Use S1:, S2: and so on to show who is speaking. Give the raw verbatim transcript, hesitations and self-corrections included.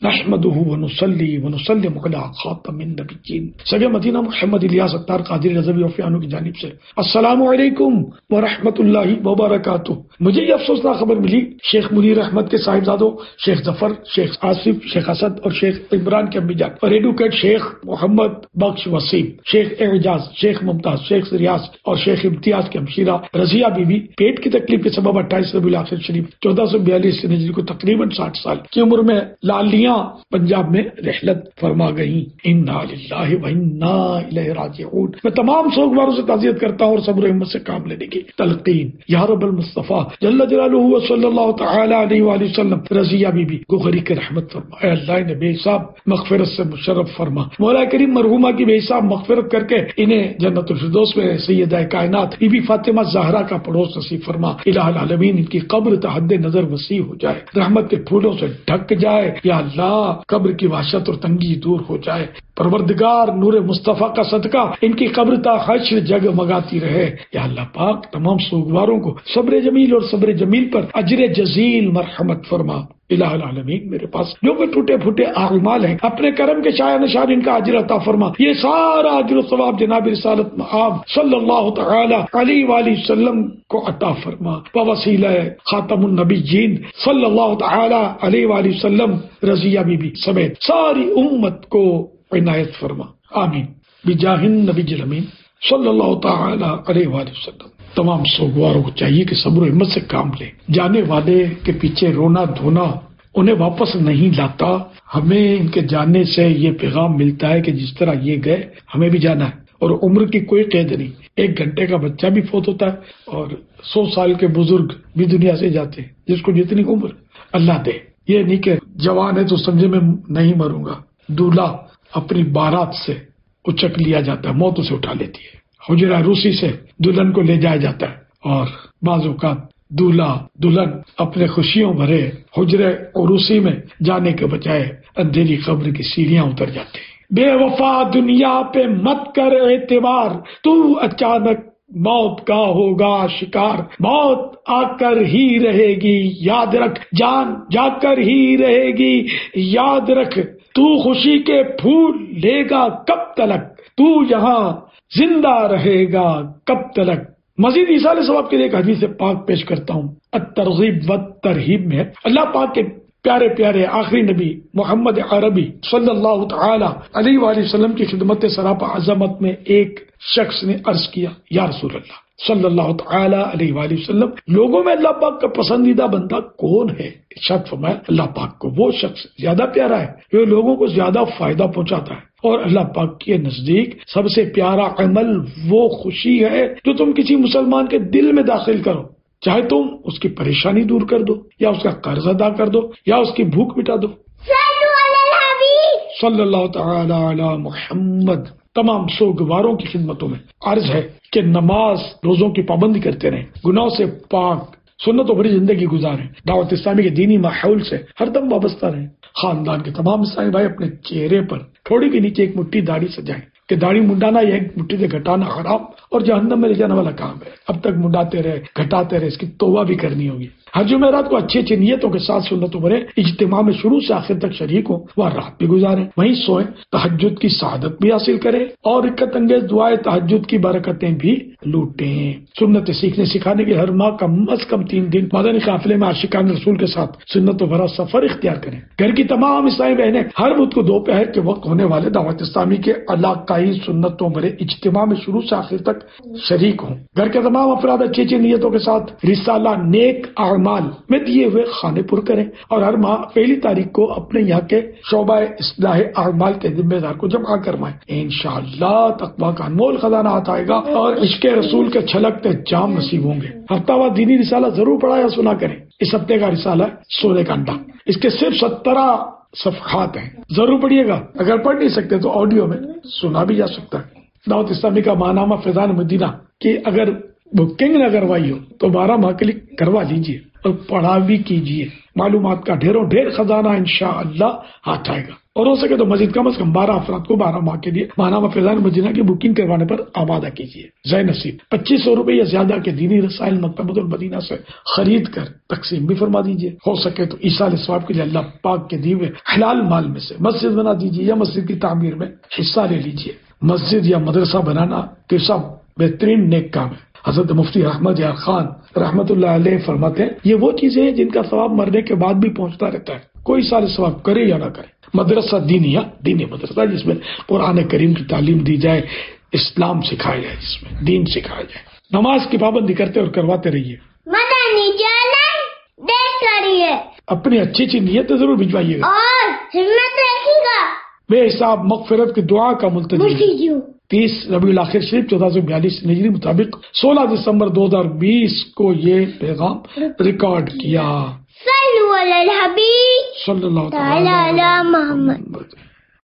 S1: نحمده ونصلي ونسلم على خاتم النبیین. سگے مدینہ محمد الیاس اتار قادری رضوی عفیانو کی جانب سے السلام علیکم ورحمۃ اللہ وبرکاتہ. مجھے یہ افسوسناک خبر ملی شیخ منیر احمد کے صاحبزادوں شیخ ظفر، شیخ آصف، شیخ اسد اور شیخ عمران کے امی جان اور ایڈوکیٹ شیخ محمد بخش وسیم، شیخ اعجاز، شیخ ممتاز، شیخ ریاض اور شیخ امتیاز کی ہمشیرہ رضیہ بی بی پیٹ کی تکلیف کے سبب اٹھائیس ربیع الاخر شریف چودہ سو بیالیس ہجری کو تقریباً ساٹھ سال کی عمر میں لالیاں پنجاب میں رحلت فرما گئی. انا للہ و انا الیہ راجعون. میں تمام سوگواروں سے تعزیت کرتا ہوں اور صبر و ہمت سے کام لینے کی تلقین. یا رب المصطفیٰ جل جلالہ و صلی اللہ تعالی علیہ وآلہ وسلم رضیہ بی بی کو غریق رحمت فرما. اے اللہ انہیں بے حساب مغفرت سے مشرف فرما. مولا کریم مرحومہ کی بے حساب مغفرت کر کے انہیں جنت الفردوس میں سیدہ کائنات بی بی فاطمہ زہرا کا پڑوس نصیب فرما. الہ العالمین ان کی قبر تحد نظر وسیع ہو جائے، رحمت کے پھولوں سے ڈھک جائے. یا اللہ قبر کی وحشت اور تنگی دور ہو جائے. پروردگار نور مصطفیٰ کا صدقہ ان کی قبر تا حشر جگمگاتی رہے. یا اللہ پاک تمام سوگواروں کو صبر جمیل اور صبر جمیل پر اجر جزیل مرحمت فرما. الہ العالمین میرے پاس جو بھی ٹوٹے پھوٹے اعمال ہیں اپنے کرم کے شایع نشان ان کا اجر عطا فرما. یہ سارا اجر و ثواب جناب رسالت مآب صلی اللہ تعالی علیہ وآلہ وسلم کو عطا فرما. بوسیلہ خاتم النبیین صلی اللہ تعالی علیہ وآلہ وسلم رضیہ بی بی سمیت ساری امت کو عنایت فرما. آمین بجاہ النبی الامین صلی اللہ تعالی علیہ وآلہ وسلم. تمام سوگواروں کو چاہیے کہ صبر و ہمت سے کام لیں. جانے والے کے پیچھے رونا دھونا انہیں واپس نہیں لاتا. ہمیں ان کے جانے سے یہ پیغام ملتا ہے کہ جس طرح یہ گئے ہمیں بھی جانا ہے، اور عمر کی کوئی قید نہیں. ایک گھنٹے کا بچہ بھی فوت ہوتا ہے اور سو سال کے بزرگ بھی دنیا سے جاتے ہیں. جس کو جتنی عمر اللہ دے. یہ نہیں کہ جوان ہے تو سمجھے میں نہیں مروں گا. دولہا اپنی بارات سے اچک لیا جاتا ہے، موت اسے اٹھا لیتی ہے. حجرہ روسی سے دلہن کو لے جایا جاتا ہے اور بعض اوقات دولہا دلہن اپنے خوشیوں بھرے حجرہ عروسی میں جانے کے بجائے اندھیری قبر کی سیڑھیاں اتر جاتے ہیں. بے وفا دنیا پہ مت کر اعتبار، تو اچانک موت کا ہوگا شکار. موت آ کر ہی رہے گی یاد رکھ، جان جا کر ہی رہے گی یاد رکھ. تو خوشی کے پھول لے گا کب تلک، تو یہاں زندہ رہے گا کب تلک. مزید ایصال ثواب کے لیے ایک حدیث پاک پیش کرتا ہوں. الترغیب والترہیب میں اللہ پاک کے پیارے پیارے آخری نبی محمد عربی صلی اللہ تعالی علیہ وآلہ وسلم کی خدمت سراپا عظمت میں ایک شخص نے عرض کیا، یا رسول اللہ صلی اللہ تعالی علیہ وآلہ وسلم، لوگوں میں اللہ پاک کا پسندیدہ بندہ کون ہے؟ ارشاد فرمایا اللہ پاک کو وہ شخص زیادہ پیارا ہے جو لوگوں کو زیادہ فائدہ پہنچاتا ہے، اور اللہ پاک کے نزدیک سب سے پیارا عمل وہ خوشی ہے جو تم کسی مسلمان کے دل میں داخل کرو، چاہے تم اس کی پریشانی دور کر دو یا اس کا قرض ادا کر دو یا اس کی بھوک مٹا دو. صلی اللہ تعالی علی محمد. تمام سوگواروں کی خدمتوں میں عرض ہے کہ نماز روزوں کی پابندی کرتے رہیں، گناہوں سے پاک سنت و بری زندگی گزاریں، دعوت اسلامی کے دینی ماحول سے ہر دم وابستہ رہیں. خاندان کے تمام اسلامی بھائی اپنے چہرے پر تھوڑی کے نیچے ایک مٹھی داڑھی سجائیں کہ داڑھی منڈانا یا ایک مٹھی سے گھٹانا حرام اور جہنم میں لے جانے والا کام ہے. اب تک منڈاتے رہے گھٹاتے رہے، اس کی توبہ بھی کرنی ہوگی. ہر جمعرات کو اچھی اچھی نیتوں کے ساتھ سنتوں بھرے اجتماع میں شروع سے آخر تک شریک ہوں، وہ رات بھی گزاریں، وہیں سوئیں، تہجد کی سعادت بھی حاصل کریں اور رکعت انگیز دعائے تہجد کی برکتیں بھی لوٹیں. سنت سیکھنے سکھانے کے ہر ماہ کم از کم تین دن مدنی قافلے میں عاشقان رسول کے ساتھ سنتوں بھرا سفر اختیار کریں. گھر کی تمام اسلامی بہنیں ہر بدھ کو دوپہر کے وقت ہونے والے دعوت اسلامی کے علاقائی سنتوں بھرے اجتماع میں شروع سے آخر تک شریک ہوں. گھر کے تمام افراد اچھی اچھی نیتوں کے ساتھ رسالہ نیک اعمال میں دیے ہوئے خانے پر کریں اور ہر ماہ پہلی تاریخ کو اپنے یہاں کے شعبہ اصلاح اعمال کے ذمہ دار کو جمع کروائیں. انشاءاللہ تقویٰ کا انمول خزانہ آتا آئے گا اور عشق رسول کے چھلکتے جام نصیب ہوں گے. ہفتہ وار دینی رسالہ ضرور پڑھا یا سنا کریں. اس ہفتے کا رسالہ ہے سونے کا انڈا. اس کے صرف سترہ صفحات ہیں، ضرور پڑھیے گا. اگر پڑھ نہیں سکتے تو آڈیو میں سنا بھی جا سکتا ہے. دعوت اسلامی کا ماہنامہ فیضان مدینہ کی اگر بکنگ نہ کروائی ہو تو بارہ ماہ کے لیے کروا لیجیے اور پڑھا بھی کیجیے. معلومات کا ڈھیروں ڈھیر خزانہ انشاءاللہ ہاتھ آئے گا. اور ہو سکے تو مسجد کم از کم بارہ افراد کو بارہ ماہ کے لیے ماہنامہ فیضان مدینہ کی بکنگ کروانے پر آمادہ کیجیے. زی نصیب پچیس سو روپے یا زیادہ کے دینی رسائل مکتبۃ المدینہ سے خرید کر تقسیم بھی فرما دیجیے. ہو سکے تو ایصال ثواب کے لیے اللہ پاک کے دیے حلال مال میں سے مسجد بنا دیجیے یا مسجد کی تعمیر میں حصہ لے لیجیے. مسجد یا مدرسہ بنانا کیسا بہترین نیک کام ہے. حضرت مفتی احمد یار خان رحمت اللہ علیہ فرماتے ہیں یہ وہ چیزیں ہیں جن کا ثواب مرنے کے بعد بھی پہنچتا رہتا ہے. کوئی سال ثواب کرے یا نہ کرے. مدرسہ دینی یا دینی مدرسہ جس میں قرآن کریم کی تعلیم دی جائے، اسلام سکھایا جائے، جس میں دین سکھایا جائے. نماز کی پابندی کرتے اور کرواتے رہیے.
S2: مدنی چینل دیکھ کریے،
S1: اپنی اچھی اچھی نیتیں ضرور بھجوائیے گا
S2: اور ہمت رکھیے گا.
S1: بے حساب مغفرت کی دعا کا ملتجی. تیس ربیع الاخر شریف چودہ سو بیالیس ہجری مطابق سولہ دسمبر دو ہزار بیس کو یہ پیغام ریکارڈ کیا.
S2: صلو علی الحبیب
S1: صلی اللہ
S2: تعالی علی محمد.